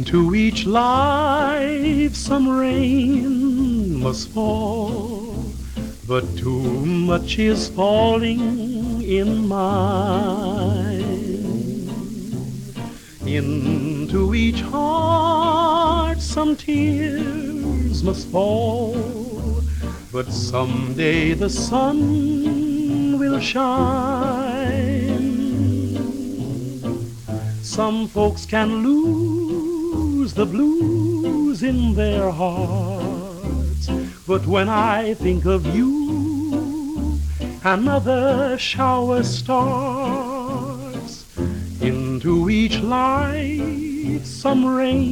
Into each life some rain must fall, but too much is falling in mine. Into each heart some tears must fall, but someday the sun will shine. Some folks can lose the blues in their hearts, but when I think of you, another shower starts. Into each life some rain